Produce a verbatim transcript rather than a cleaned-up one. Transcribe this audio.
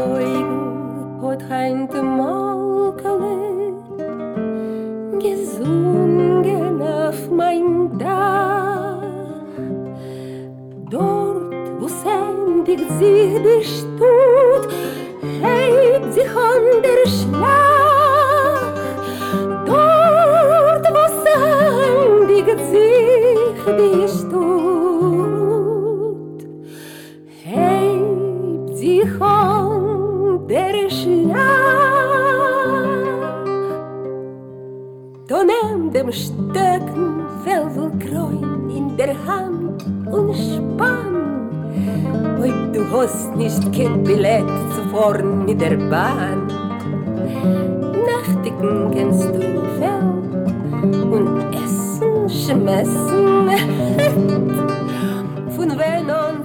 Augen hat heint Malkele gesungen auf mein Dach. Dort, wo sendigt sich die Stut, hebt sich an der Schlag. Dort, wo sendigt sich die Stut, hebt sich an der Schlag. Da nimm dem Stöcken Velvelkräun in der Hand und spann. Ob du hast nicht kein Billett zu vorn mit der Bahn. Nächtigen kennst du im Feld und essen, schmessen. Von wenn an